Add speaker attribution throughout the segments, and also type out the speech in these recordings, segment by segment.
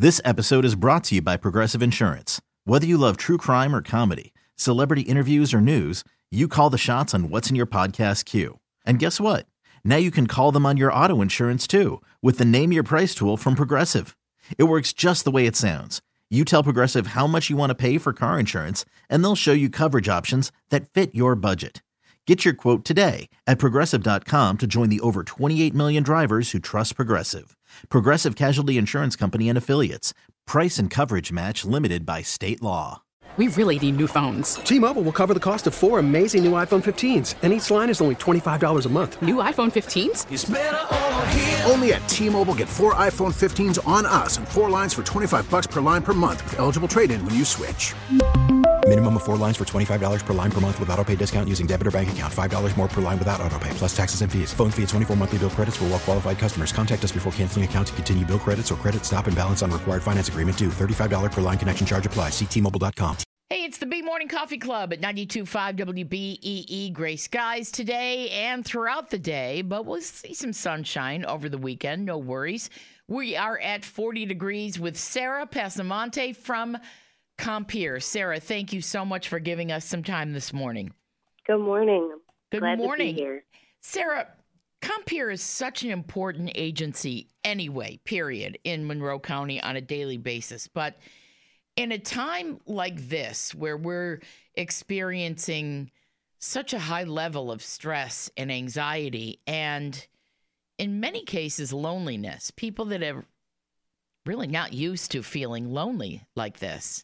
Speaker 1: This episode is brought to you by Progressive Insurance. Whether you love true crime or comedy, celebrity interviews or news, you call the shots on what's in your podcast queue. And guess what? Now you can call them on your auto insurance too with the Name Your Price tool from Progressive. It works just the way it sounds. You tell Progressive how much you want to pay for car insurance, and they'll show you coverage options that fit your budget. Get your quote today at Progressive.com to join the over 28 million drivers who trust Progressive. Progressive Casualty Insurance Company and Affiliates. Price and coverage match limited by state law.
Speaker 2: We really need new phones.
Speaker 3: T-Mobile will cover the cost of 4 amazing new iPhone 15s, and each line is only $25 a month.
Speaker 2: New iPhone 15s?
Speaker 4: It's better over here. Only at T-Mobile, get 4 iPhone 15s on us and 4 lines for $25 per line per month with eligible trade-in when you switch.
Speaker 5: Minimum of 4 lines for $25 per line per month with autopay discount using debit or bank account. $5 more per line without autopay, plus taxes and fees. Phone fee at 24 monthly bill credits for well-qualified customers. Contact us before canceling account to continue bill credits or credit stop and balance on required finance agreement due. $35 per line connection charge applies. See T-Mobile.com.
Speaker 6: Hey, it's the B Morning Coffee Club at 92.5 WBEE. Gray skies today and throughout the day, but we'll see some sunshine over the weekend. No worries. We are at 40 degrees with Sarah Pasamonte from Compeer. Sarah, thank you so much for giving us some time this morning.
Speaker 7: Good morning.
Speaker 6: Good morning.
Speaker 7: To be here.
Speaker 6: Sarah, Compeer is such an important agency anyway, period, in Monroe County on a daily basis. But in a time like this, where we're experiencing such a high level of stress and anxiety, and in many cases, loneliness, people that are really not used to feeling lonely like this,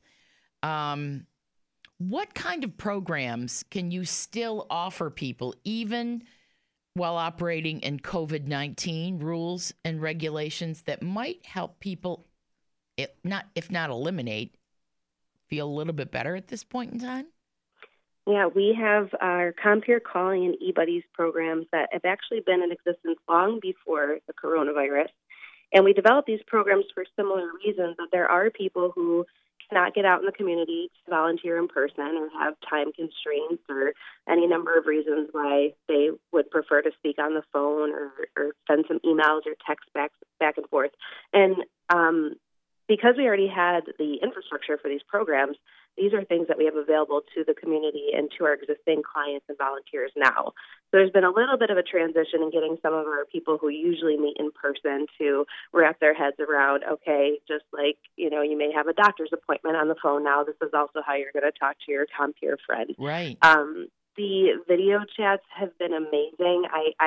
Speaker 6: what kind of programs can you still offer people, even while operating in COVID-19 rules and regulations that might help people, if not eliminate, feel a little bit better at this point in time?
Speaker 7: Yeah, we have our Compeer Calling and eBuddies programs that have actually been in existence long before the coronavirus. And we developed these programs for similar reasons, that there are people who cannot get out in the community to volunteer in person or have time constraints or any number of reasons why they would prefer to speak on the phone or send some emails or text back and forth. And because we already had the infrastructure for these programs, these are things that we have available to the community and to our existing clients and volunteers now. So there's been a little bit of a transition in getting some of our people who usually meet in person to wrap their heads around, okay, just like, you may have a doctor's appointment on the phone now, this is also how you're going to talk to your Compeer friend.
Speaker 6: Right.
Speaker 7: The video chats have been amazing.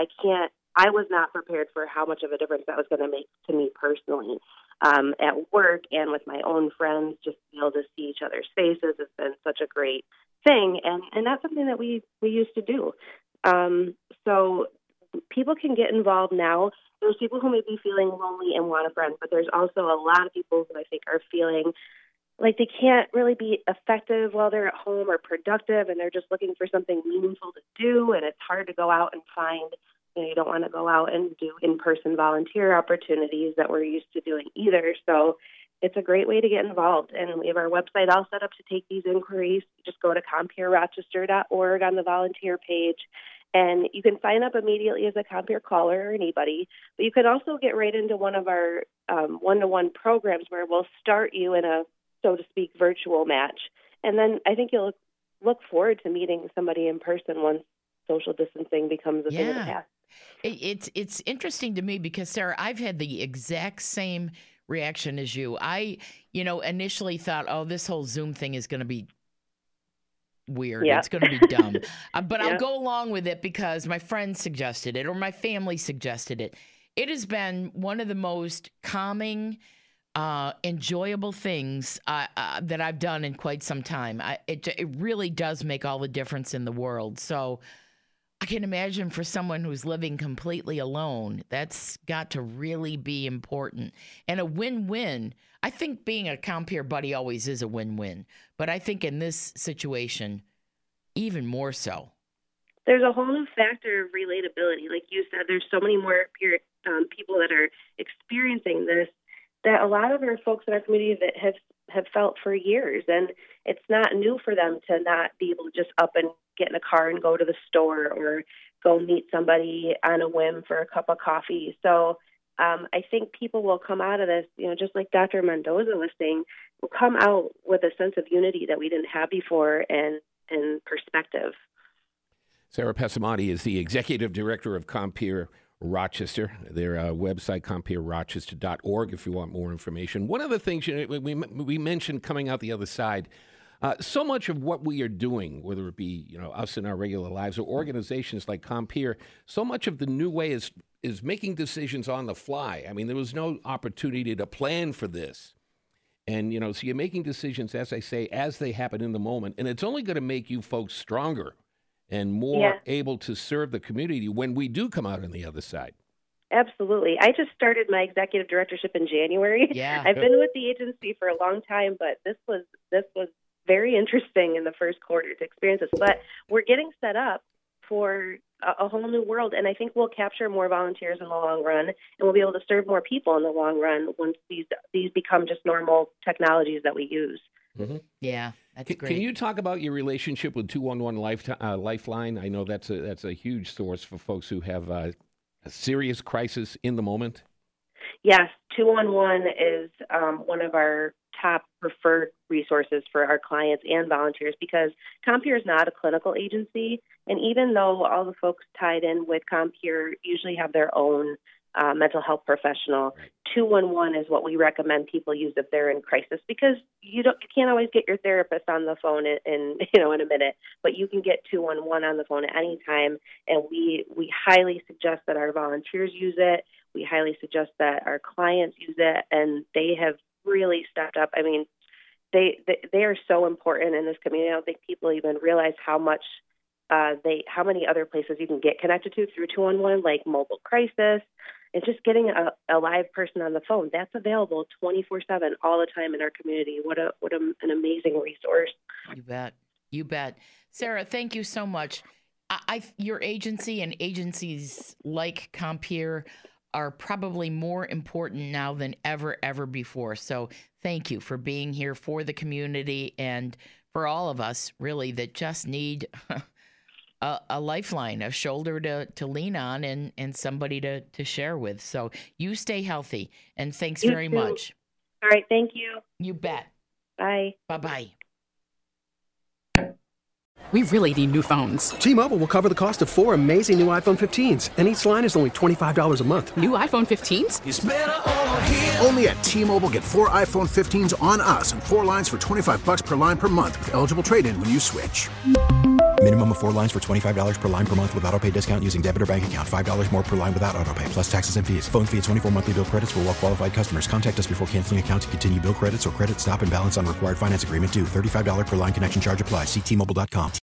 Speaker 7: I was not prepared for how much of a difference that was going to make to me personally. At work and with my own friends, just to be able to see each other's faces has been such a great thing, and that's something that we used to do. So people can get involved now. There's people who may be feeling lonely and want a friend, but there's also a lot of people who I think are feeling like they can't really be effective while they're at home or productive, and they're just looking for something meaningful to do, and it's hard to go out and find. You don't want to go out and do in-person volunteer opportunities that we're used to doing either. So it's a great way to get involved. And we have our website all set up to take these inquiries. Just go to CompeerRochester.org on the volunteer page. And you can sign up immediately as a Compeer caller or anybody. But you can also get right into one of our one-to-one programs where we'll start you in a, so to speak, virtual match. And then I think you'll look forward to meeting somebody in person once social distancing becomes a thing of the past.
Speaker 6: It's interesting to me because, Sarah, I've had the exact same reaction as you. I, initially thought, oh, this whole Zoom thing is going to be weird. Yeah. It's going to be dumb. But I'll go along with it because my friends suggested it or my family suggested it. It has been one of the most calming, enjoyable things that I've done in quite some time. It really does make all the difference in the world. So I can imagine for someone who's living completely alone, that's got to really be important. And a win-win. I think being a Compeer buddy always is a win-win. But I think in this situation, even more so.
Speaker 7: There's a whole new factor of relatability. Like you said, there's so many more people that are experiencing this that a lot of our folks in our community that have felt for years. And it's not new for them to not be able to just up and get in a car and go to the store or go meet somebody on a whim for a cup of coffee. So I think people will come out of this, just like Dr. Mendoza was saying, will come out with a sense of unity that we didn't have before and perspective.
Speaker 8: Sarah Pessamati is the executive director of Compeer Rochester. Their website, compeerrochester.org, if you want more information. One of the things we mentioned coming out the other side, so much of what we are doing, whether it be us in our regular lives or organizations like Compeer, so much of the new way is making decisions on the fly. I mean, there was no opportunity to plan for this. And, so you're making decisions, as I say, as they happen in the moment. And it's only going to make you folks stronger and more able to serve the community when we do come out on the other side. Absolutely. I just started my executive directorship in January. Yeah. I've been with the agency for a long time, but this was very interesting in the first quarter to experience this. But we're getting set up for a whole new world, and I think we'll capture more volunteers in the long run, and we'll be able to serve more people in the long run once these become just normal technologies that we use. Mm-hmm. Yeah, that's great. Can you talk about your relationship with 211 Lifeline? I know that's a huge source for folks who have a serious crisis in the moment. Yes, 211 is one of our top preferred resources for our clients and volunteers because Compeer is not a clinical agency, and even though all the folks tied in with Compeer usually have their own mental health professional, 211 is what we recommend people use if they're in crisis because you can't always get your therapist on the phone in a minute, but you can get 211 on the phone at any time, and we highly suggest that our volunteers use it. We highly suggest that our clients use it, and they have really stepped up. I mean, they are so important in this community. I don't think people even realize how many other places you can get connected to through 211, like mobile crisis, and just getting a live person on the phone. That's available 24/7 all the time in our community. What an amazing resource. You bet. Sarah, thank you so much. Your agency and agencies like Compeer are probably more important now than ever before. So thank you for being here for the community and for all of us, really, that just need a lifeline, a shoulder to lean on and somebody to share with. So you stay healthy, and thanks very much. All right, thank you. You bet. Bye. Bye-bye.
Speaker 2: We really need new phones.
Speaker 3: T-Mobile will cover the cost of 4 amazing new iPhone 15s, and each line is only $25 a month.
Speaker 2: New iPhone 15s?
Speaker 4: It's better over here. Only at T-Mobile, get 4 iPhone 15s on us and 4 lines for $25 per line per month with eligible trade-in when you switch.
Speaker 5: Minimum of 4 lines for $25 per line per month with autopay discount using debit or bank account. $5 more per line without autopay, plus taxes and fees. Phone fee at 24 monthly bill credits for well-qualified customers. Contact us before canceling account to continue bill credits or credit stop and balance on required finance agreement due. $35 per line connection charge applies. See T-Mobile.com.